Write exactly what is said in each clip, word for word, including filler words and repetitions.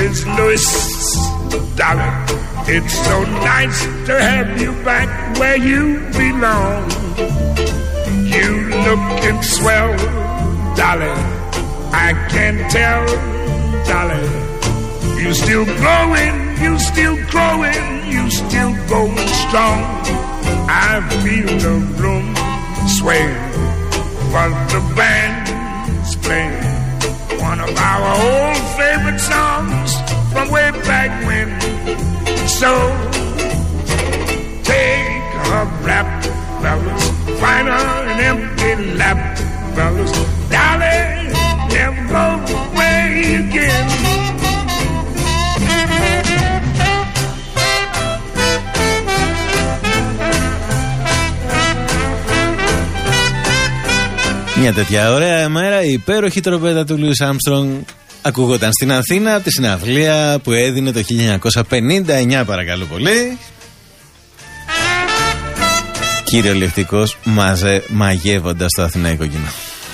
Louis, Louis, darling, it's so nice to have you back where you belong. You looking swell, darling, I can tell, darling. You still growing, you still growing, you still going strong. I feel the room sway while the band's playing one of our old favorite songs from way back when. So take a rap, fellas, find an empty lap, fellas, darling, never go away again. Μια τέτοια ωραία μέρα, η υπέροχη τροπέτα του Λούις Άρμστρονγκ ακούγονταν στην Αθήνα από τη συναυλία που έδινε το χίλια εννιακόσια πενήντα εννιά, παρακαλώ πολύ. Κυριολεκτικός μαζε, μαγεύοντας το αθηναϊκό κοινό.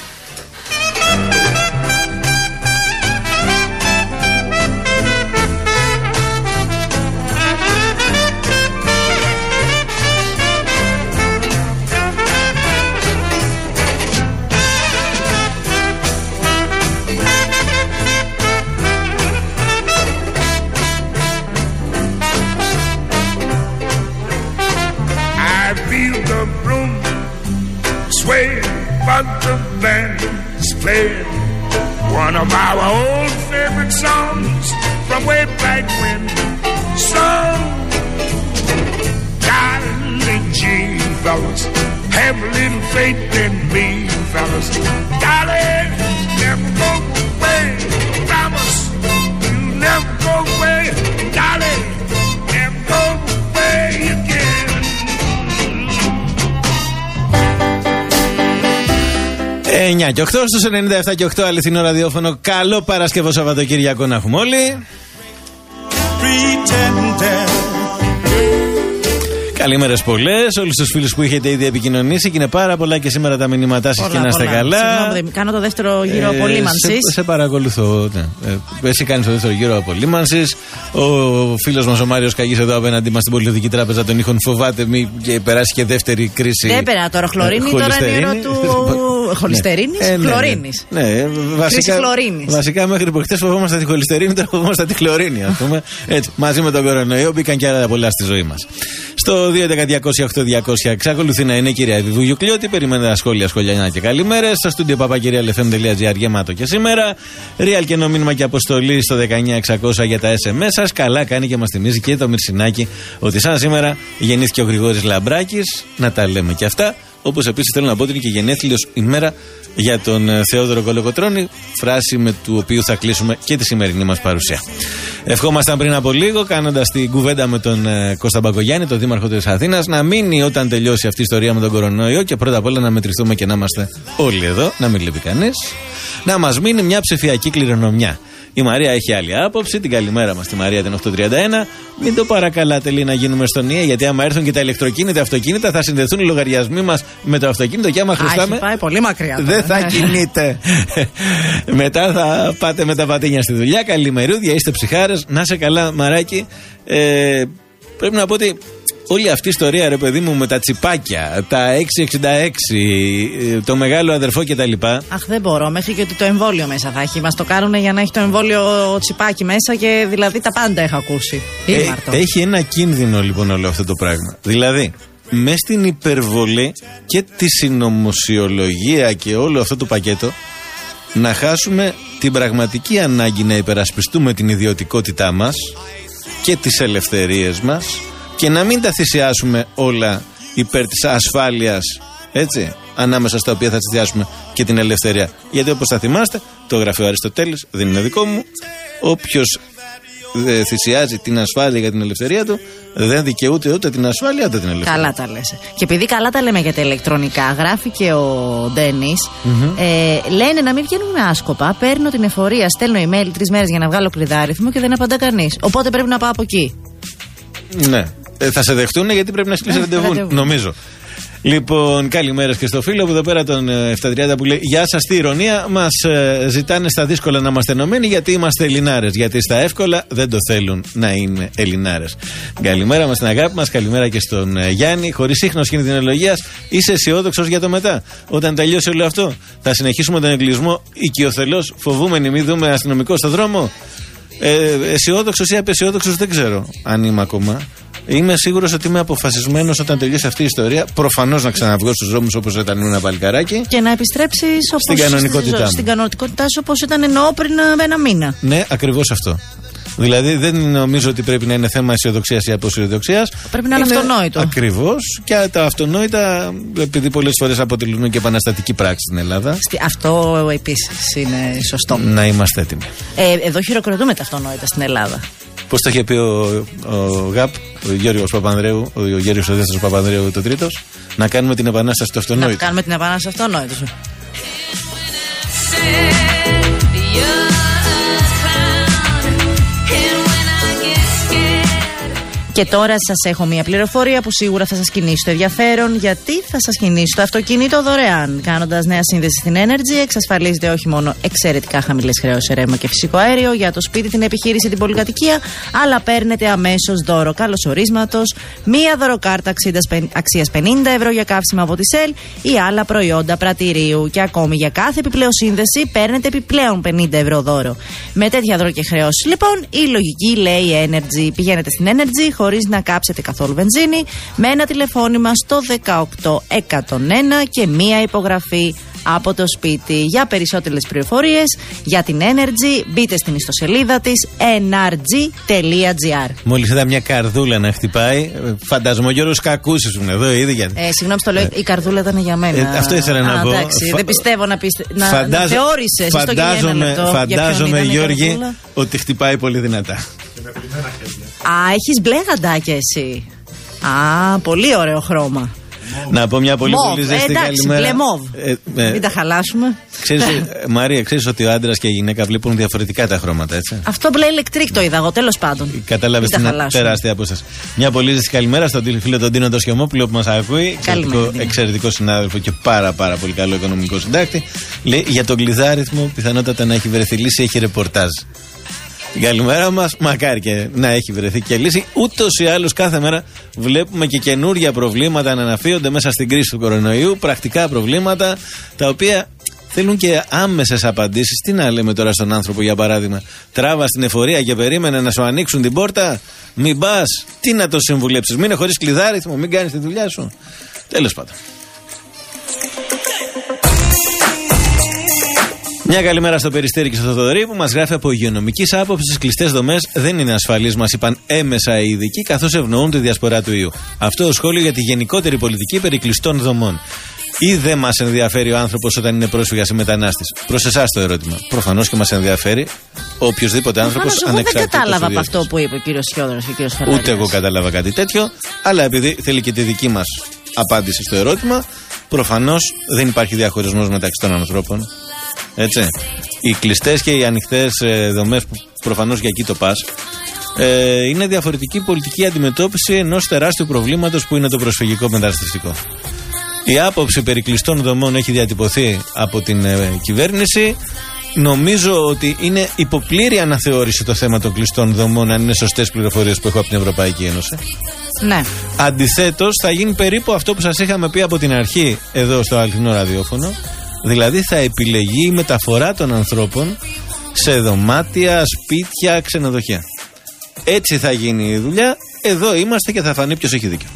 One of our old favorite songs from way back when. So, darling G, fellas, have a little faith in me, fellas. Darling, never go away. Promise you never go away. Darling, never go away again. εννιά και οκτώ στους ενενήντα επτά και οκτώ αληθινό ραδιόφωνο. Καλό Παρασκευό Σαββατοκύριακο να έχουμε όλοι. Καλημέρες πολλές, όλους τους φίλους που είχετε ήδη επικοινωνήσει και είναι πάρα πολλά και σήμερα τα μηνύματά σας και να είστε καλά. Συγγνώμη, κάνω το δεύτερο γύρο ε, απολύμανσης. Σε, σε παρακολουθώ. Ναι. Ε, εσύ κάνεις το δεύτερο γύρο απολύμανσης. Ο φίλος μας ο Μάριος Καγής εδώ απέναντί μας στην Πολιτική Τράπεζα των Ήχων φοβάται μη και περάσει και δεύτερη κρίση. Δεν πέρα τώρα χλωρίνη, ε, τώρα είναι η του χολυστερίνης, ναι. ε, ναι, χλωρίνης. Ναι, ναι. Βασικά, βασικά μέχρι που χτες φοβόμαστε τη χολυστερίνη, τώρα φοβόμαστε τη χλωρίνη. Ας πούμε. Έτσι, μαζί με τον κορονοϊό μπήκαν και άλλα πολλά στη ζωή μας. Στο δύο έντεκα διακόσια οκτώ διακόσια εξακολουθεί να είναι η κυρία Εύη Βουγιουκλιώτη. Περιμένετε τα σχόλια, σχολιανά και καλημέρες. Στο στούντιο παπακυριαλεφm.gr γεμάτο και σήμερα. Real και μήνυμα και αποστολή στο δεκαεννιά εξακόσια για τα ες εμ ες σας. Καλά κάνει και μας θυμίζει και το Μυρσινάκι ότι σαν σήμερα γεννήθηκε ο Γρηγόρης Λαμπράκης. Να τα λέμε και αυτά. Όπως επίσης θέλω να πω ότι είναι και γενέθλιος ημέρα για τον Θεόδωρο Κολοκοτρώνη, φράση με του οποίου θα κλείσουμε και τη σημερινή μας παρουσία. Ευχόμασταν πριν από λίγο, κάνοντας την κουβέντα με τον ε, Κώστα Μπακογιάννη, τον δήμαρχο της Αθήνας, να μείνει όταν τελειώσει αυτή η ιστορία με τον κορονοϊό και πρώτα απ' όλα να μετρηθούμε και να είμαστε όλοι εδώ, να μην λείπει κανείς, να μας μείνει μια ψηφιακή κληρονομιά. Η Μαρία έχει άλλη άποψη. Την καλημέρα μας στη Μαρία την οκτακόσια τριάντα ένα. Μην το παρακαλάτε, λέει, να γίνουμε στον ΙΕ, γιατί άμα έρθουν και τα ηλεκτροκίνητα αυτοκίνητα θα συνδεθούν οι λογαριασμοί μας με το αυτοκίνητο και άμα χρωστάμε. Έχει πάει πολύ μακριά. Δεν θα κινείται. Μετά θα πάτε με τα πατίνια στη δουλειά. Καλημερούδια, είστε ψυχάρες. Να σε καλά, Μαράκι. Ε, πρέπει να πω ότι όλη αυτή η ιστορία, ρε παιδί μου, με τα τσιπάκια, τα έξι εξήντα έξι, το μεγάλο αδερφό κτλ. Αχ, δεν μπορώ. Μέχρι και ότι το εμβόλιο μέσα θα έχει. Μας το κάνουν για να έχει το εμβόλιο τσιπάκι μέσα και δηλαδή τα πάντα έχω ακούσει. Ε, έχει ένα κίνδυνο λοιπόν όλο αυτό το πράγμα. Δηλαδή, μες στην υπερβολή και τη συνωμοσιολογία και όλο αυτό το πακέτο, να χάσουμε την πραγματική ανάγκη να υπερασπιστούμε την ιδιωτικότητά μας και τις ελευθερίες μας και να μην τα θυσιάσουμε όλα υπέρ της ασφάλειας, έτσι, ανάμεσα στα οποία θα θυσιάσουμε και την ελευθερία. Γιατί όπως θα θυμάστε, το γραφείο Αριστοτέλης δεν είναι δικό μου. Όποιος θυσιάζει την ασφάλεια για την ελευθερία του, δεν δικαιούται ούτε την ασφάλεια ούτε την ελευθερία. Καλά τα λες. Και επειδή καλά τα λέμε για τα ηλεκτρονικά, γράφει και ο Ντένις, mm-hmm. ε, λένε να μην βγαίνουν με άσκοπα. Παίρνω την εφορία, στέλνω email τρεις μέρες για να βγάλω κλειδάριθμο και δεν απαντά κανείς. Οπότε πρέπει να πάω από εκεί. Ναι. Ε, θα σε δεχτούν γιατί πρέπει να στείλεις ραντεβού, νομίζω. Λοιπόν, καλημέρα και στο φίλο που εδώ πέρα τον επτακόσια τριάντα που λέει: Γεια σας, τι ηρωνία. Μας ε, ζητάνε στα δύσκολα να είμαστε ενωμένοι γιατί είμαστε Ελληνάρες. Γιατί στα εύκολα δεν το θέλουν να είναι Ελληνάρες. Καλημέρα μας στην αγάπη μας, καλημέρα και στον ε, Γιάννη. Χωρίς ίχνος κινδυνολογίας, είσαι αισιόδοξος για το μετά. Όταν τελειώσει όλο αυτό, θα συνεχίσουμε τον εγκλισμό οικειοθελώς, φοβούμενοι μη δούμε αστυνομικό στο δρόμο. Ε, αισιόδοξος ή απεσιόδοξος δεν ξέρω αν είμαι ακόμα. Είμαι σίγουρος ότι είμαι αποφασισμένος όταν τελειώσει αυτή η ιστορία. Προφανώς να ξαναβγώ στους δρόμους όπως ήταν ένα παλικαράκι. Και να επιστρέψεις όπως στην κανονικότητά, στην κανονικότητά σου όπως ήταν εννοώ πριν ένα μήνα. Ναι, ακριβώς αυτό. Δηλαδή δεν νομίζω ότι πρέπει να είναι θέμα αισιοδοξίας ή αποσιοδοξίας. Πρέπει να είναι, είναι αυτονόητο. Ακριβώς. Και τα αυτονόητα, επειδή πολλές φορές αποτελούν και επαναστατική πράξη στην Ελλάδα. Αυτό επίσης είναι σωστό. Να είμαστε έτοιμοι. Ε, εδώ χειροκροτούμε τα αυτονόητα στην Ελλάδα. Πώς το είχε πει ο, ο ΓΑΠ, ο Γιώργος Παπανδρέου, ο Γιώργος ο δεύτερος Παπανδρέου το τρίτος, να κάνουμε την επανάσταση του αυτονόητου. Να κάνουμε την επανάσταση του αυτονόητου. Και τώρα σας έχω μια πληροφορία που σίγουρα θα σας κινήσει το ενδιαφέρον, γιατί θα σας κινήσει το αυτοκίνητο δωρεάν. Κάνοντας νέα σύνδεση στην Energy, εξασφαλίζετε όχι μόνο εξαιρετικά χαμηλές χρεώσεις σε ρεύμα και φυσικό αέριο για το σπίτι, την επιχείρηση, την πολυκατοικία, αλλά παίρνετε αμέσως δώρο καλωσορίσματος, μία δωροκάρτα αξίας πενήντα ευρώ για καύσιμα από τη Shell ή άλλα προϊόντα πρατηρίου. Και ακόμη για κάθε επιπλέον σύνδεση παίρνετε επιπλέον πενήντα ευρώ δώρο. Με τέτοια δώρο και χρεώσεις, λοιπόν, η λογική λέει Energy. Πηγαίνετε στην Energy χωρίς να κάψετε καθόλου βενζίνη, με ένα τηλεφώνημα στο δεκαοκτώ εκατόν ένα και μία υπογραφή από το σπίτι. Για περισσότερες πληροφορίες για την Energy, μπείτε στην ιστοσελίδα της εν αρ τζι τελεία τζι άρ. Μόλις είδα μια καρδούλα να χτυπάει, φαντάζομαι ο Γιώργος Κακούς ήσουν εδώ ήδη. Γιατί... Ε, συγγνώμη, το λέω, η καρδούλα ήταν για μένα. Ε, αυτό ήθελα να Α, πω. Εντάξει, Φα... δεν πιστεύω να, πιστε... Φαντάζω... να θεώρησες. Φαντάζομαι, φαντάζομαι Γιώργη, ότι χτυπάει πολύ δυνατά. Α, έχεις μπλε γαντάκια εσύ. Α, πολύ ωραίο χρώμα. Να πω μια πολύ μοβ, πολύ ζεστή εντάξει, καλημέρα. Μπλε μοβ. Ε, ε, Μην τα χαλάσουμε. Ξέρεις, Μαρία, ξέρεις ότι ο άντρας και η γυναίκα βλέπουν διαφορετικά τα χρώματα, έτσι. Αυτό μπλε ηλεκτρικ το είδα εγώ, τέλος πάντων. Κατάλαβες την τεράστια απόσταση. Μια πολύ ζεστή καλημέρα στον φίλο τον Τίνο τον Σιωμόπουλο που μας ακούει. Εξαιρετικό, εξαιρετικό συνάδελφο και πάρα πάρα πολύ καλό οικονομικό συντάκτη. Λέει για τον κλειδάριθμο πιθανότατα να έχει βρεθεί λύση, έχει ρεπορτάζ. Την καλημέρα μας, μακάρι και να έχει βρεθεί και λύση. Ούτως ή άλλως κάθε μέρα βλέπουμε και καινούργια προβλήματα να αναφύονται μέσα στην κρίση του κορονοϊού. Πρακτικά προβλήματα τα οποία θέλουν και άμεσες απαντήσεις. Τι να λέμε τώρα στον άνθρωπο, για παράδειγμα, τράβα στην εφορία και περίμενε να σου ανοίξουν την πόρτα. Μην πας, τι να το συμβουλέψεις, μην είναι χωρίς κλειδάριθμο, μην κάνεις τη δουλειά σου. Τέλος πάντων. Μια καλημέρα στο Περιστέρι και στο Θοδωρή που μας γράφει από υγειονομικής άποψης τις κλειστές δομές δεν είναι ασφαλείς, μας είπαν έμεσα οι ειδικοί, καθώς ευνοούν τη διασπορά του ιού. Αυτό το σχόλιο για τη γενικότερη πολιτική περί κλειστών δομών. Ή δεν μας ενδιαφέρει ο άνθρωπος όταν είναι πρόσφυγας ή μετανάστης? Προς εσάς το ερώτημα. Προφανώς και μας ενδιαφέρει οποιοδήποτε άνθρωπος ανεξάρτητος. Εγώ δεν κατάλαβα από αυτό που είπε ο κύριος Σιόδωρος και ο κύριος Φαλάρης. Ούτε εγώ κατάλαβα κάτι τέτοιο, αλλά επειδή θέλει και τη δική μας απάντηση στο ερώτημα, προφανώς δεν υπάρχει διαχωρισμός μεταξύ των ανθρώπων. Έτσι. Οι κλειστές και οι ανοιχτές ε, δομές που προφανώς για εκεί το πας, ε, είναι διαφορετική πολιτική αντιμετώπιση ενός τεράστιου προβλήματος που είναι το προσφυγικό μεταναστευτικό. Η άποψη περί κλειστών δομών έχει διατυπωθεί από την ε, κυβέρνηση. Νομίζω ότι είναι υποπλήρη αναθεώρηση το θέμα των κλειστών δομών, αν είναι σωστές πληροφορίες που έχω από την Ευρωπαϊκή Ένωση. Ναι. Αντιθέτως, θα γίνει περίπου αυτό που σας είχαμε πει από την αρχή εδώ στο αληθινό ραδιόφωνο. Δηλαδή θα επιλεγεί η μεταφορά των ανθρώπων σε δωμάτια, σπίτια, ξενοδοχεία. Έτσι θα γίνει η δουλειά. Εδώ είμαστε και θα φανεί ποιος έχει δίκιο.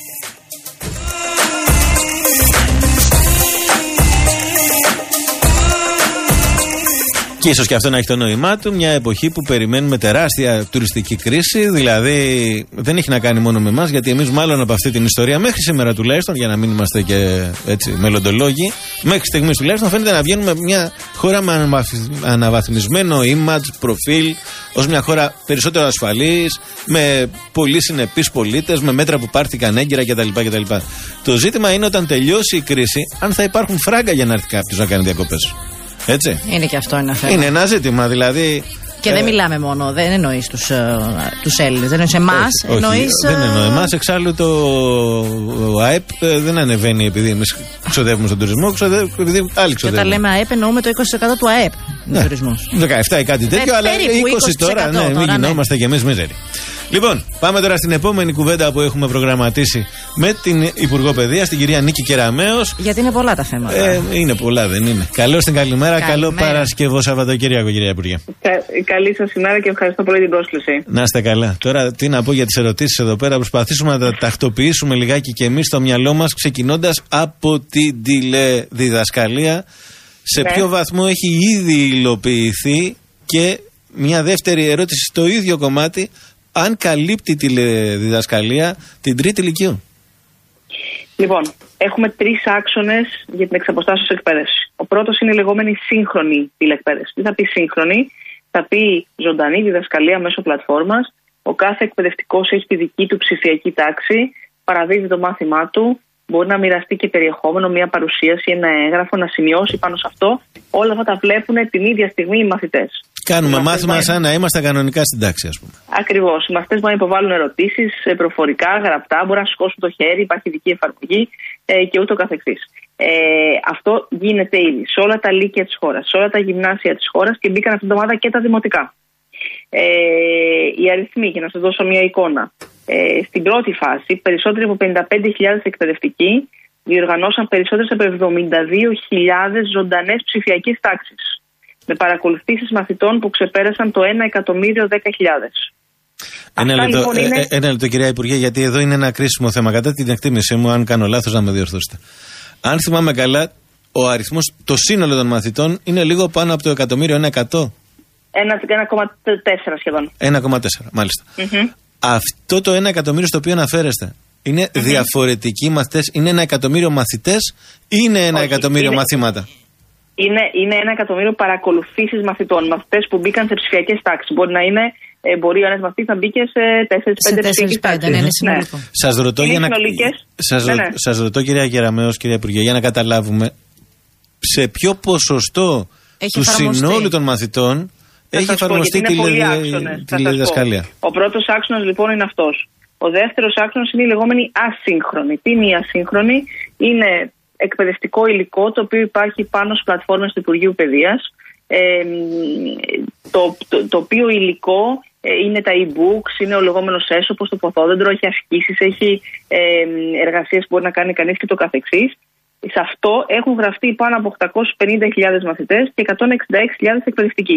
Και ίσως και αυτό να έχει το νόημά του, μια εποχή που περιμένουμε τεράστια τουριστική κρίση. Δηλαδή δεν έχει να κάνει μόνο με εμάς, γιατί εμείς μάλλον από αυτή την ιστορία μέχρι σήμερα τουλάχιστον, για να μην είμαστε και έτσι μελλοντολόγοι, μέχρι στιγμής τουλάχιστον φαίνεται να βγαίνουμε μια χώρα με αναβαθμισμένο image, προφίλ, ως μια χώρα περισσότερο ασφαλής, με πολύ συνεπείς πολίτες, με μέτρα που πάρθηκαν έγκαιρα κτλ. κτλ. Το ζήτημα είναι όταν τελειώσει η κρίση, αν θα υπάρχουν φράγκα για να έρθει κάποιος να κάνει διακοπές. Έτσι. Είναι και αυτό ένα θέμα. Είναι ένα ζήτημα. Δηλαδή, Και ε, δεν μιλάμε μόνο, δεν εννοείς τους, τους Έλληνες, δεν εννοείς εμάς. Όχι, εννοείς, όχι, δεν εννοώ εμάς. Εξάλλου το ΑΕΠ δεν ανεβαίνει επειδή εμείς ξοδεύουμε στον τουρισμό, ξοδεύουμε επειδή άλλοι ξοδεύουν. Και όταν λέμε ΑΕΠ εννοούμε το είκοσι τοις εκατό του ΑΕΠ. Ναι, τουρισμός. δεκαεπτά ή κάτι τέτοιο, ε, αλλά είκοσι τώρα, ναι, μην τώρα, γινόμαστε ναι. κι εμείς μίζεροι. Λοιπόν, πάμε τώρα στην επόμενη κουβέντα που έχουμε προγραμματίσει με την Υπουργό Παιδείας, την κυρία Νίκη Κεραμέως. Γιατί είναι πολλά τα θέματα. Ε, είναι πολλά, δεν είναι. Καλώς την καλημέρα, καλημέρα. Καλό Παρασκευό Σαββατοκύριακο, κυρία Υπουργέ. Κα, καλή σας ημέρα και ευχαριστώ πολύ την πρόσκληση. Να είστε καλά. Τώρα, τι να πω για τις ερωτήσεις εδώ πέρα, προσπαθήσουμε να τα τακτοποιήσουμε λιγάκι και εμείς στο μυαλό μας, ξεκινώντας από την τηλεδιδασκαλία. Σε ναι. ποιο βαθμό έχει ήδη υλοποιηθεί, και μια δεύτερη ερώτηση στο ίδιο κομμάτι, αν καλύπτει η τηλεδιδασκαλία την τρίτη λυκείου. Λοιπόν, έχουμε τρεις άξονες για την εξαποστάσεως εκπαίδευση. Ο πρώτος είναι η λεγόμενη σύγχρονη τηλεκπαίδευση. Τι θα πει σύγχρονη? Θα πει ζωντανή διδασκαλία μέσω πλατφόρμας. Ο κάθε εκπαιδευτικός έχει τη δική του ψηφιακή τάξη, παραδίδει το μάθημά του, μπορεί να μοιραστεί και περιεχόμενο, μια παρουσίαση, ένα έγγραφο, να σημειώσει πάνω σε αυτό. Όλα αυτά τα βλέπουν την ίδια στιγμή οι μαθητές. Κάνουμε μάθημα σαν να είμαστε κανονικά στην τάξη, ας πούμε. Ακριβώς. Οι μαθητές μπορούν να υποβάλουν ερωτήσεις προφορικά, γραπτά, μπορεί να σηκώσουν το χέρι, υπάρχει ειδική εφαρμογή ε, και ούτω καθεξής. Ε, αυτό γίνεται ήδη σε όλα τα λύκεια της χώρας, σε όλα τα γυμνάσια της χώρας, και μπήκαν αυτήν την εβδομάδα και τα δημοτικά. Ε, οι αριθμοί, για να σας δώσω μια εικόνα. Ε, στην πρώτη φάση, περισσότεροι από πενήντα πέντε χιλιάδες εκπαιδευτικοί διοργανώσαν περισσότερες από εβδομήντα δύο χιλιάδες ζωντανές ψηφιακές τάξεις, με παρακολουθήσεις μαθητών που ξεπέρασαν το ένα εκατομμύριο δέκα χιλιάδες. Ένα λεπτό, λοιπόν είναι... ε, ένα λεπτό, κυρία Υπουργέ, γιατί εδώ είναι ένα κρίσιμο θέμα. Κατά την εκτίμησή μου, αν κάνω λάθος, να με διορθώσετε. Αν θυμάμαι καλά, ο αριθμός, το σύνολο των μαθητών είναι λίγο πάνω από το εκατομμύριο, ένα εκατό. ένα κόμμα τέσσερα σχεδόν. ένα κόμμα τέσσερα, μάλιστα. Mm-hmm. Αυτό το ένα εκατομμύριο στο οποίο αναφέρεστε, είναι mm-hmm. διαφορετικοί μαθητές, είναι ένα εκατομμύριο μαθητές ή είναι ένα Όχι, εκατομμύριο είναι... μαθήματα? Είναι, είναι ένα εκατομμύριο παρακολουθήσεις μαθητών. Μαθητές που μπήκαν σε ψηφιακές τάξεις. Μπορεί να είναι, ε, μπορεί ο ένας μαθητής να μπήκε σε τέσσερα πέντε ψηφιακές τάξεις. Ναι, ναι. Σας ρωτώ, για να... σας, ναι, ναι. σας ρωτώ, κυρία Κεραμέως, κυρία Υπουργέ, για να καταλάβουμε σε ποιο ποσοστό έχει του συνόλου των μαθητών θα έχει εφαρμοστεί τη τηλεδιδασκαλία. Ο πρώτος άξονας λοιπόν είναι αυτός. Ο δεύτερος άξονας είναι η λεγόμενη ασύγχρονη. Τι είναι η ασύγχρονη? Είναι εκπαιδευτικό υλικό το οποίο υπάρχει πάνω στις πλατφόρμες του Υπουργείου Παιδείας, ε, το, το, το οποίο υλικό ε, είναι τα e-books, είναι ο λεγόμενος έσωπος, το ποθόδεντρο, έχει ασκήσεις, έχει ε, εργασίες που μπορεί να κάνει κανείς και το καθεξής. Σε αυτό έχουν γραφτεί πάνω από οκτακόσιες πενήντα χιλιάδες μαθητές και εκατόν εξήντα έξι χιλιάδες εκπαιδευτικοί.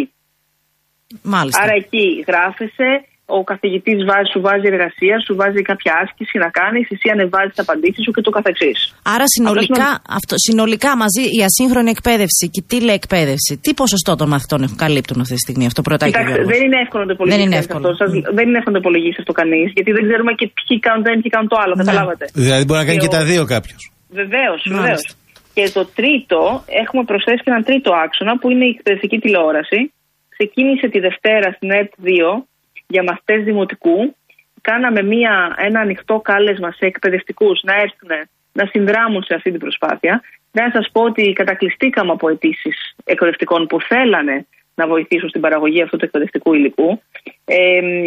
Μάλιστα. Άρα εκεί γράφεσαι, ο καθηγητής βάζει, σου βάζει εργασία, σου βάζει κάποια άσκηση να κάνεις, εσύ ανεβάζεις τις απαντήσεις σου και το καθεξής. Άρα συνολικά, με... αυτό, συνολικά μαζί η ασύγχρονη εκπαίδευση και η τηλεεκπαίδευση, τι ποσοστό των μαθητών έχουν καλύπτουν αυτή τη στιγμή? Αυτό πρώτα. Κοιτάξτε, δεν είναι εύκολο να το υπολογίσει. Δεν είναι εύκολο, αυτό, σας, mm. δεν είναι εύκολο να το υπολογίσει αυτό κανείς, γιατί δεν ξέρουμε και ποιοι κάνουν το ένα, ποιοι κάνουν το άλλο. Ναι. Καταλάβατε. Δηλαδή μπορεί να κάνει και, και ο... τα δύο κάποιος. Βεβαίως, βεβαίως. Και το τρίτο, έχουμε προσθέσει και έναν τρίτο άξονα που είναι η εκπαιδευτική τηλεόραση. Ξεκίνησε τη Δευτέρα στην ΕΡΤ δύο για μαθητές δημοτικού. Κάναμε μια, ένα ανοιχτό κάλεσμα σε εκπαιδευτικούς να έρθουν να συνδράμουν σε αυτή την προσπάθεια. Να σας πω ότι κατακλειστήκαμε από αιτήσεις εκπαιδευτικών που θέλανε να βοηθήσουν στην παραγωγή αυτού του εκπαιδευτικού υλικού. Ε,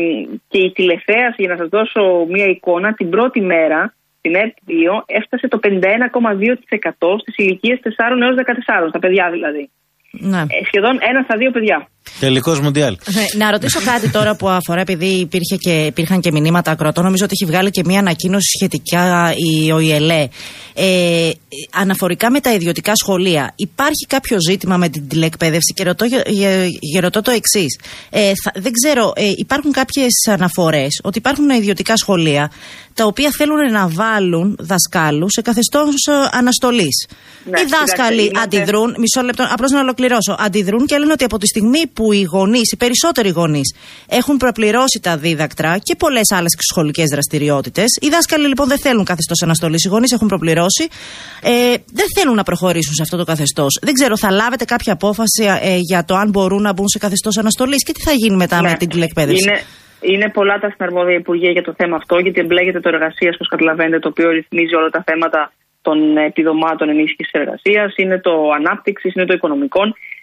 και η τηλεθέαση, για να σας δώσω μια εικόνα, την πρώτη μέρα στην ΕΡΤ δύο έφτασε το πενήντα ένα κόμμα δύο τοις εκατό στις ηλικίες τεσσάρων έως δεκατεσσάρων, στα παιδιά δηλαδή. Ναι. Ε, σχεδόν ένα στα δύο παιδιά. Τελικός Μουντιάλ. Να ρωτήσω κάτι τώρα που αφορά, επειδή υπήρχε και, υπήρχαν και μηνύματα ακροατών. Νομίζω ότι έχει βγάλει και μια ανακοίνωση σχετικά η ΟΗΕΛΕ. Ε, αναφορικά με τα ιδιωτικά σχολεία, υπάρχει κάποιο ζήτημα με την τηλεκπαίδευση? Και ρωτώ, και ρωτώ το εξής. Ε, δεν ξέρω, ε, υπάρχουν κάποιες αναφορές ότι υπάρχουν ιδιωτικά σχολεία τα οποία θέλουν να βάλουν δασκάλους σε καθεστώς αναστολής. Ναι, οι δάσκαλοι είμαστε... αντιδρούν, μισό λεπτό, απλώς να ολοκληρώσω, αντιδρούν και λένε ότι από τη στιγμή που οι γονείς, οι περισσότεροι γονείς, έχουν προπληρώσει τα δίδακτρα και πολλές άλλες σχολικές δραστηριότητες, οι δάσκαλοι λοιπόν δεν θέλουν καθεστώς αναστολής, οι γονείς έχουν προπληρώσει, ε, δεν θέλουν να προχωρήσουν σε αυτό το καθεστώς. Δεν ξέρω, θα λάβετε κάποια απόφαση ε, για το αν μπορούν να μπουν σε καθεστώς αναστολής και τι θα γίνει μετά ναι. με την τηλεκπαίδευση? Είναι... Είναι πολλά τα συναρμόδια υπουργεία για το θέμα αυτό, γιατί εμπλέκεται το εργασίας, όπως καταλαβαίνετε, το οποίο ρυθμίζει όλα τα θέματα των επιδομάτων ενίσχυσης εργασίας, είναι το ανάπτυξης, είναι το οικονομικών.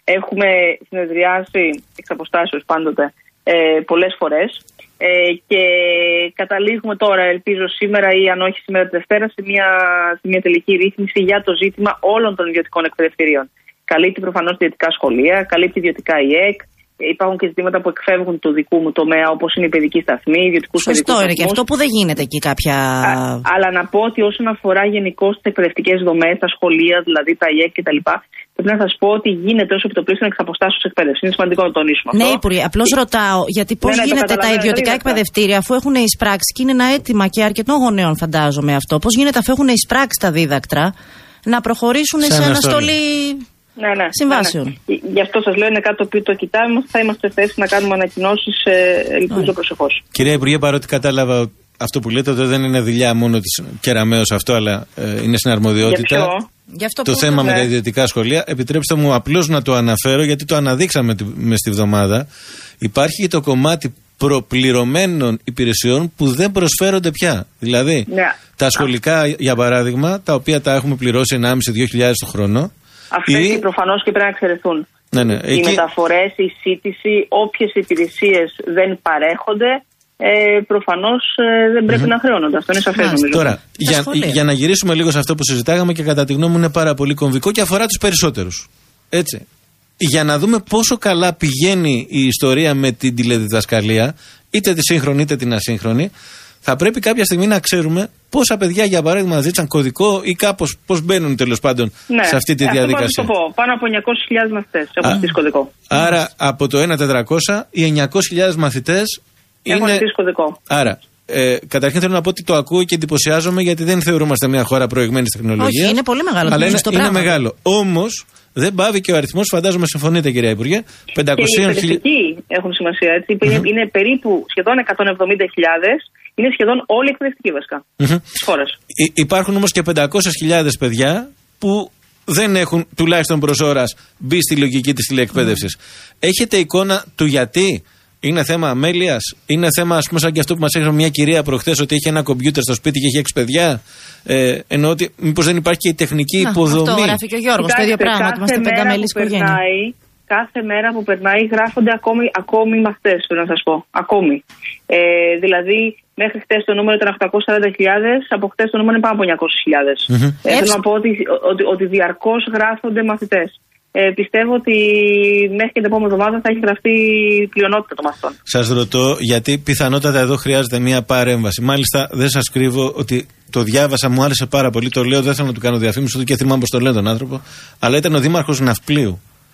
Έχουμε συνεδριάσει εξ αποστάσεως πάντοτε ε, πολλές φορές ε, και καταλήγουμε τώρα, ελπίζω σήμερα ή αν όχι σήμερα τη Δευτέρα, σε μια, σε μια τελική ρύθμιση για το ζήτημα όλων των ιδιωτικών εκπαιδευτηρίων. Καλύπτει προφανώς ιδιωτικά σχολεία, καλύπτει ιδιωτικά ι ε κ. Υπάρχουν και ζητήματα που εκφεύγουν του δικού μου τομέα, όπως είναι η παιδική σταθμή, ιδιωτικού παιδικού σταθμού. Σωστό είναι και αυτό που δεν γίνεται εκεί κάποια. Α, αλλά να πω ότι όσον αφορά γενικώς τις εκπαιδευτικές δομές, τα σχολεία, δηλαδή τα ι ε κ κτλ., πρέπει να σας πω ότι γίνεται όσο επιτοπλίστων εξ αποστάσεως εκπαίδευση. Είναι σημαντικό να το τονίσουμε αυτό. Ναι, Υπουργέ, απλώς ρωτάω, γιατί πώς ναι, ναι, γίνεται τα ιδιωτικά εκπαιδευτήρια, αφού έχουν εισπράξει και είναι ένα αίτημα και αρκετών γονέων, φαντάζομαι αυτό, πώς γίνεται αφού έχουν εισπράξει τα δίδακτρα να προχωρήσουν σε, σε αναστολή. Ναι, ναι, συμβάσεων. Ναι, ναι. Γι' αυτό σας λέω είναι κάτι το οποίο το κοιτάμε. Θα είμαστε θέση να κάνουμε ανακοινώσεις, ελπίζω προσεχώς. Κυρία Υπουργέ, παρότι κατάλαβα αυτό που λέτε, ότι δεν είναι δουλειά μόνο της Κεραμέως αυτό, αλλά ε, είναι στην αρμοδιότητα. Για αυτό το που θέμα ναι. με τα ιδιωτικά σχολεία. Επιτρέψτε μου απλώς να το αναφέρω, γιατί το αναδείξαμε μες στη βδομάδα. Υπάρχει και το κομμάτι προπληρωμένων υπηρεσιών που δεν προσφέρονται πια. Δηλαδή, ναι. τα σχολικά, για παράδειγμα, τα οποία τα έχουμε πληρώσει ενάμιση με δύο χιλιάδες το χρόνο. Αυτές ή... προφανώς και πρέπει να εξαιρεθούν. Ναι, ναι. Οι Εκεί... μεταφορές, η σύντηση, όποιες υπηρεσίες δεν παρέχονται, ε, προφανώς ε, δεν πρέπει mm-hmm. να χρεώνονται. Αυτό είναι σαφές νομίζω. Τώρα, για, για να γυρίσουμε λίγο σε αυτό που συζητάγαμε και κατά τη γνώμη μου είναι πάρα πολύ κομβικό και αφορά τους περισσότερους. Έτσι. Για να δούμε πόσο καλά πηγαίνει η ιστορία με την τηλεδιδασκαλία, είτε τη σύγχρονη είτε την ασύγχρονη, θα πρέπει κάποια στιγμή να ξέρουμε πόσα παιδιά, για παράδειγμα, ζήτησαν κωδικό ή κάπως πώς μπαίνουν τέλος πάντων ναι, σε αυτή τη αυτό διαδικασία. Να το πω. Πάνω από εννιακόσιες χιλιάδες μαθητές έχουν ζητήσει κωδικό. Άρα από το ένα τετρακόσια οι εννιακόσιες χιλιάδες μαθητές έχουν ζητήσει κωδικό. Άρα, ε, καταρχήν θέλω να πω ότι το ακούω και εντυπωσιάζομαι, γιατί δεν θεωρούμαστε μια χώρα προηγμένης τεχνολογίας. Όχι, είναι πολύ μεγάλο. Αλλά είναι, είναι μεγάλο. Όμως δεν πάβει και ο αριθμός, φαντάζομαι συμφωνείτε κυρία Υπουργέ. πεντακόσιες χιλιάδες. Και οι εκπαιδευτικοί έχουν σημασία. Έτσι. Mm-hmm. Είναι, είναι περίπου σχεδόν εκατόν εβδομήντα χιλιάδες. Είναι σχεδόν όλοι εκπαιδευτικοί βασικά mm-hmm. της χώρας. Υπάρχουν όμως και πεντακόσιες χιλιάδες παιδιά που δεν έχουν τουλάχιστον προς ώρας μπει στη λογική της τηλεεκπαίδευσης. Mm. Έχετε εικόνα του γιατί? Είναι θέμα αμέλειας? Είναι θέμα, ας πούμε, σαν και αυτό που μας έκανε μια κυρία προχθές, ότι είχε ένα κομπιούτερ στο σπίτι και είχε έξι παιδιά? Ε, εννοώ ότι μήπως δεν υπάρχει και η τεχνική να, υποδομή. Αυτό γράφει και ο Γιώργος. Το ίδιο πράγμα. Είμαστε πενταμελής οικογένεια. Κάθε μέρα που περνάει γράφονται ακόμη, ακόμη μαθητές, πρέπει να σας πω. Ακόμη. Ε, δηλαδή, μέχρι χτες το νούμερο ήταν οκτακόσιες σαράντα χιλιάδες, από χτες το νούμερο είναι πάνω από εννιακόσιες χιλιάδες. Mm-hmm. Ε, θέλω να πω ότι, ότι, ότι διαρκώς γράφονται μαθητές. Ε, πιστεύω ότι μέχρι και την επόμενη εβδομάδα θα έχει γραφτεί η πλειονότητα των μαθητών. Σας ρωτώ, γιατί πιθανότατα εδώ χρειάζεται μια παρέμβαση. Μάλιστα, δεν σας κρύβω ότι το διάβασα, μου άρεσε πάρα πολύ. Το λέω, δεν θέλω να του κάνω διαφήμιση, ούτε και θυμάμαι πως το λένε τον άνθρωπο. Αλλά ήταν ο δήμαρχος Ναυπλίου,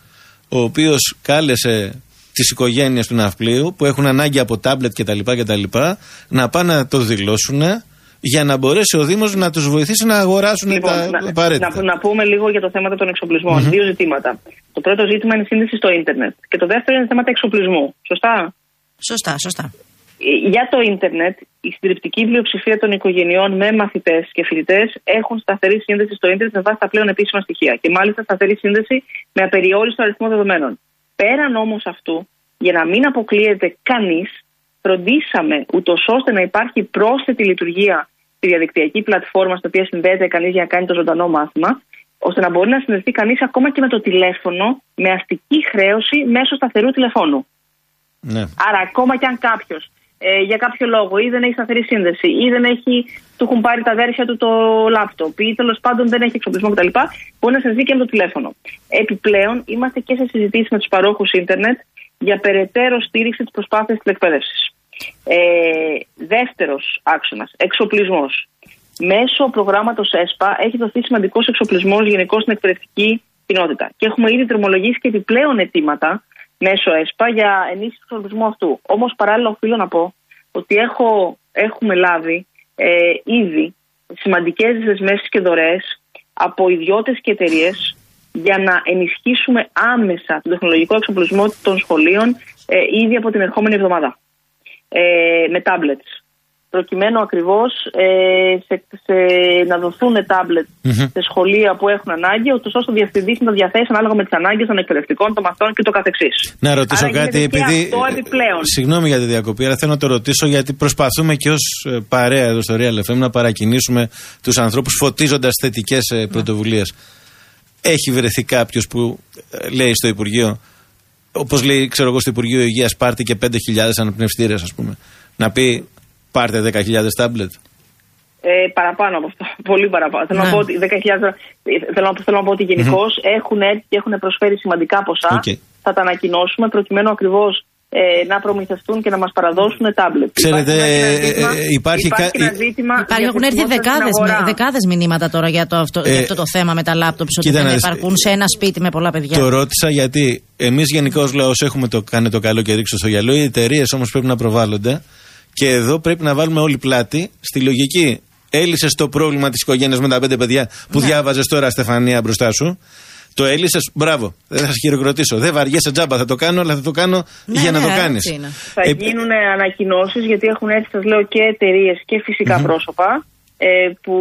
ο οποίος κάλεσε τις οικογένειες του Ναυπλίου που έχουν ανάγκη από τάμπλετ κτλ. κτλ. Να πάνε να το δηλώσουν για να μπορέσει ο Δήμος να τους βοηθήσει να αγοράσουν λοιπόν, τα να, απαραίτητα. Να, να πούμε λίγο για το θέμα των εξοπλισμών. Mm-hmm. Δύο ζητήματα. Το πρώτο ζήτημα είναι η σύνδεση στο ίντερνετ. Και το δεύτερο είναι θέματα εξοπλισμού. Σωστά? Σωστά, σωστά. Για το ίντερνετ, η συντριπτική πλειοψηφία των οικογενειών με μαθητές και φοιτητές έχουν σταθερή σύνδεση στο ίντερνετ με βάση τα πλέον επίσημα στοιχεία. Και μάλιστα σταθερή σύνδεση με απεριόριστο αριθμό δεδομένων. Πέραν όμως αυτού, για να μην αποκλείεται κανείς, φροντίσαμε ούτως ώστε να υπάρχει πρόσθετη λειτουργία στη διαδικτυακή πλατφόρμα στην οποία συνδέεται κανείς για να κάνει το ζωντανό μάθημα, ώστε να μπορεί να συνδεθεί κανείς ακόμα και με το τηλέφωνο με αστική χρέωση μέσω σταθερού τηλεφώνου. Ναι. Άρα, ακόμα και αν κάποιος ε, για κάποιο λόγο ή δεν έχει σταθερή σύνδεση ή δεν έχει, του έχουν πάρει τα αδέρφια του το λάπτοπ ή τέλος πάντων δεν έχει εξοπλισμό κτλ., μπορεί να συνδεθεί και με το τηλέφωνο. Επιπλέον, είμαστε και σε συζητήσεις με τους παρόχους ίντερνετ για περαιτέρω στήριξη της προσπάθειας τηλεκπαίδευσης. Ε, δεύτερος άξονας, εξοπλισμός. Μέσω προγράμματος ΕΣΠΑ έχει δοθεί σημαντικός εξοπλισμός γενικώς στην εκπαιδευτική κοινότητα. Και έχουμε ήδη δρομολογήσει και επιπλέον αιτήματα μέσω ΕΣΠΑ για ενίσχυση του εξοπλισμού αυτού. Όμως παράλληλα οφείλω να πω ότι έχω, έχουμε λάβει ε, ήδη σημαντικές δεσμεύσεις και δωρεές από ιδιώτες και εταιρείες για να ενισχύσουμε άμεσα τον τεχνολογικό εξοπλισμό των σχολείων ε, ήδη από την ερχόμενη εβδομάδα. Ε, με tablets. Προκειμένου ακριβώς ε, σε, σε, να δοθούν τάμπλετ mm-hmm. σε σχολεία που έχουν ανάγκη, ώστε ο διευθυντής να τα διαθέσει ανάλογα με τις ανάγκες των εκπαιδευτικών, των μαθητών και το καθεξής. Να ρωτήσω άρα κάτι, επειδή. Συγγνώμη για τη διακοπή, αλλά θέλω να το ρωτήσω, γιατί προσπαθούμε και ως παρέα εδώ στο Real εφ εμ να παρακινήσουμε τους ανθρώπους φωτίζοντας θετικές πρωτοβουλίες. έχει βρεθεί κάποιος που λέει στο Υπουργείο, όπως λέει, ξέρω εγώ, στο Υπουργείο Υγείας, πάρτε και πέντε χιλιάδες αναπνευστήρες, ας πούμε, να πει πάρτε δέκα χιλιάδες τάμπλετ? Ε, παραπάνω από αυτό. Πολύ παραπάνω. Θέλω, ναι. να, πω ότι δέκα χιλιάδες, θέλω, να, θέλω να πω ότι γενικώς mm-hmm. έχουν έρθει και έχουν προσφέρει σημαντικά ποσά. Okay. Θα τα ανακοινώσουμε προκειμένου ακριβώς ε, να προμηθευτούν και να μας παραδώσουν τάμπλετ. Ξέρετε, υπάρχει, ζήτημα, υπάρχει, υπάρχει ένα ζήτημα. Υπάρχει, έχουν έρθει δεκάδες, δεκάδες μηνύματα τώρα για, το, αυτό, ε, για αυτό το θέμα με τα λάπτοπ. Ότι δεν να υπάρχουν σε ένα σπίτι με πολλά παιδιά. Το ρώτησα γιατί εμείς γενικώς λαός έχουμε το, κάνει το καλό και ρίξω στο γυαλό. Οι εταιρείες όμως πρέπει να προβάλλονται. Και εδώ πρέπει να βάλουμε όλη πλάτη στη λογική. Έλυσες το πρόβλημα της οικογένειας με τα πέντε παιδιά που ναι. διάβαζες τώρα, Στεφανία, μπροστά σου. Το έλυσες, μπράβο. Δεν θα σας χειροκροτήσω. Δεν βαριέσαι τζάμπα. Θα το κάνω, αλλά θα το κάνω ναι, για ναι, να το κάνεις. Θα ε, γίνουν ε, ανακοινώσεις, γιατί έχουν έρθει, σας λέω, και εταιρείες και φυσικά mm-hmm. πρόσωπα. Ε, που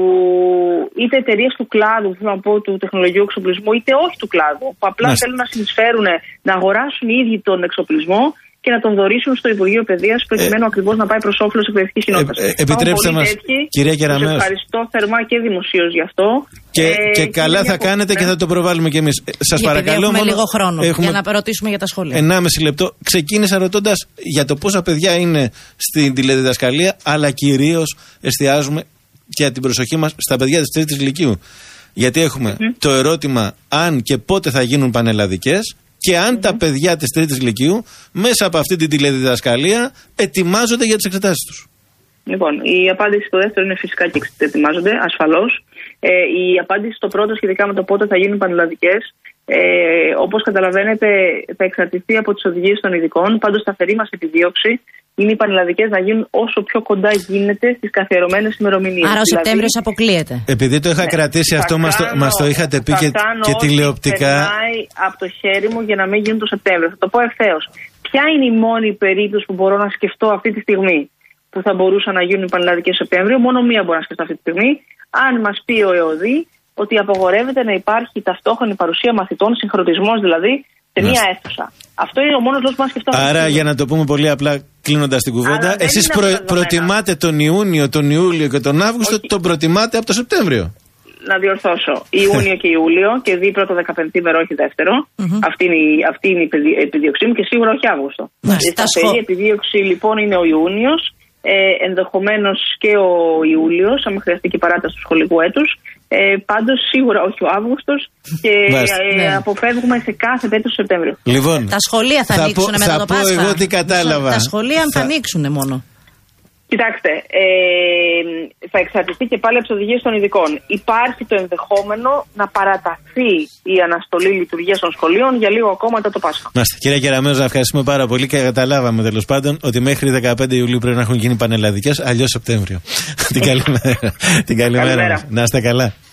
είτε εταιρείες του κλάδου, θέλω να πω, του τεχνολογικού εξοπλισμού, είτε όχι του κλάδου, που απλά Μάλιστα. θέλουν να συνεισφέρουν να αγοράσουν οι ίδιοι τον εξοπλισμό και να τον δωρήσουν στο Υπουργείο Παιδείας, προκειμένου ε, ακριβώς να πάει προς όφελος της εκπαιδευτικής κοινότητας. Ε, ε, επιτρέψτε μας, κυρία Κεραμέως. Σας ευχαριστώ θερμά και δημοσίως γι' αυτό. Και, ε, και καλά θα κάνετε και θα το προβάλλουμε κι εμείς. Σας παρακαλώ. Έχουμε μόνο, λίγο χρόνο έχουμε για να ρωτήσουμε για τα σχολεία. ενάμιση λεπτό. Ξεκίνησα ρωτώντας για το πόσα παιδιά είναι στην τηλεδιδασκαλία, αλλά κυρίως εστιάζουμε για την προσοχή μας στα παιδιά της τρίτης λυκείου. Γιατί έχουμε mm. το ερώτημα αν και πότε θα γίνουν πανελλαδικές. Και αν mm-hmm. τα παιδιά της τρίτης λυκείου μέσα από αυτή την τηλεδιδασκαλία ετοιμάζονται για τις εξετάσεις τους. Λοιπόν, η απάντηση στο δεύτερο είναι φυσικά και ετοιμάζονται, ασφαλώς. Ε, η απάντηση στο πρώτο σχετικά με το πότε θα γίνουν πανελλαδικές, ε, όπως καταλαβαίνετε, θα εξαρτηθεί από τις οδηγίες των ειδικών. Πάντως, σταθερή μας επιδίωξη είναι οι πανελλαδικές να γίνουν όσο πιο κοντά γίνεται στις καθιερωμένες ημερομηνίες. Άρα ο δηλαδή, Σεπτέμβριος αποκλείεται. Επειδή το είχα ναι, κρατήσει αυτό, μας το, μας το είχατε πει και, και τηλεοπτικά. Θα περνάει από το χέρι μου για να μην γίνουν το Σεπτέμβριο. Θα το πω ευθέως. Ποια είναι η μόνη περίπτωση που μπορώ να σκεφτώ αυτή τη στιγμή που θα μπορούσαν να γίνουν οι πανελλαδικές Σεπτέμβριο? Μόνο μία μπορώ να σκεφτώ αυτή τη στιγμή. Αν μας πει ο ΕΟΔΗ ότι απαγορεύεται να υπάρχει ταυτόχρονη παρουσία μαθητών, συγχρονισμός δηλαδή, σε μία αίθουσα. Αυτό είναι ο μόνος λόγος που μας σκεφτώ. Άρα, για να το πούμε πολύ απλά, κλείνοντας την κουβέντα, εσείς προ, προτιμάτε τον Ιούνιο, τον Ιούλιο και τον Αύγουστο, Όχι. τον προτιμάτε από το Σεπτέμβριο? Να διορθώσω. Ιούνιο και Ιούλιο και δει πρώτο δεκαπενθήμερο, όχι δεύτερο. Mm-hmm. Αυτή είναι, αυτή είναι η επιδίωξή μου και σίγουρα όχι Αύγουστο. Η σταθερή επιδίωξη λοιπόν είναι ο Ιούνιος, ε, ενδεχομένως και ο Ιούλιος, αν χρειαστεί και παράταση του σχολικού έτους. Ε, πάντως σίγουρα όχι ο Αύγουστος και ε, ναι. αποφεύγουμε σε κάθε περίπτωση το Σεπτέμβριο. Λοιπόν, τα σχολεία θα, θα ανοίξουν μετά το Πάσχα. Θα πω εγώ τι κατάλαβα. Τα σχολεία θα, θα ανοίξουν μόνο. Κοιτάξτε, ε, θα εξαρτηθεί και πάλι από τις οδηγίες των ειδικών. Υπάρχει το ενδεχόμενο να παραταθεί η αναστολή λειτουργίας των σχολείων για λίγο ακόμα μετά το Πάσχα. Μάλιστα. Κυρία Κεραμέως, να ευχαριστούμε πάρα πολύ και καταλάβαμε τέλος πάντων ότι μέχρι δεκαπέντε Ιουλίου πρέπει να έχουν γίνει πανελλαδικές, αλλιώς Σεπτέμβριο. Την καλή μέρα. Την καλή μέρα. Να είστε καλά.